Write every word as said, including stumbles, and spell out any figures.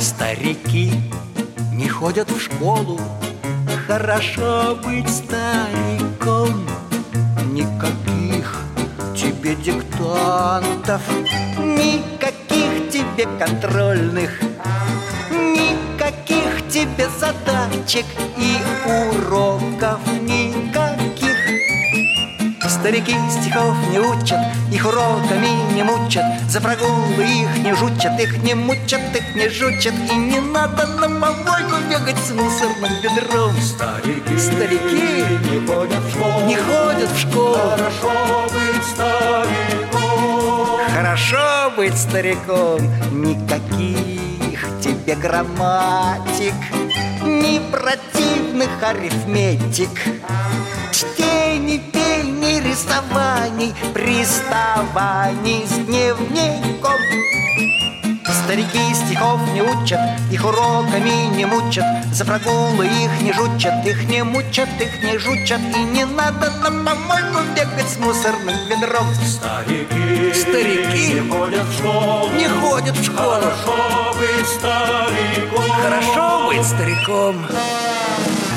Старики не ходят в школу, хорошо быть стариком. Никаких тебе диктантов, никаких тебе контрольных, никаких тебе задачек и уроков никаких. Старики стихов не учат, их уроками не мучат, за прогулы их не жучат, их не мучат, их не жучат. И не надо на помойку бегать с мусорным ведром. Старики, Старики не ходят в школу, не ходят в школу. Хорошо быть стариком. Хорошо быть стариком. Никаких тебе грамматик, ни противных арифметик, чтений, пений, рисований, приставаний с дневником. Старики стихов не учат, их уроками не мучат, за прогулы их не жучат, их не мучат, их не жучат. И не надо на помойку бегать с мусорным ведром. Старики, Старики не ходят в школу, не ходят в школу. Хорошо быть стариком. Хорошо быть стариком.